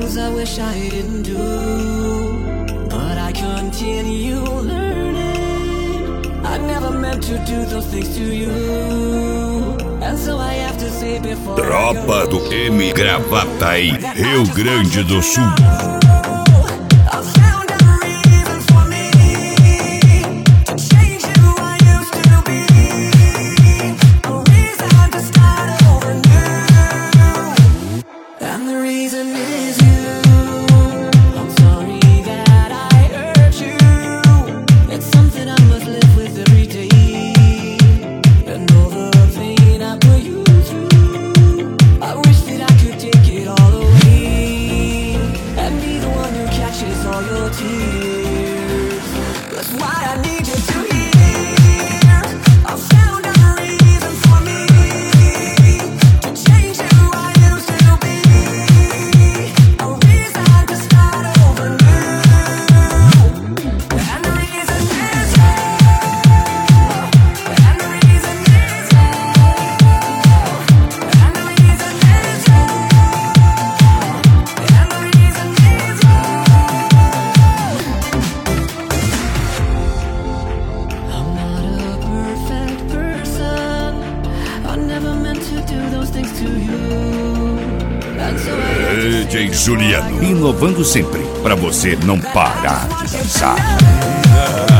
things I wish I didn't do, but I continue learning. I never meant to do those things to you, and so I have to say before Tropa do M Gravataí, Rio Grande do Sul. DJ Juliano, inovando sempre, pra você não parar de dançar.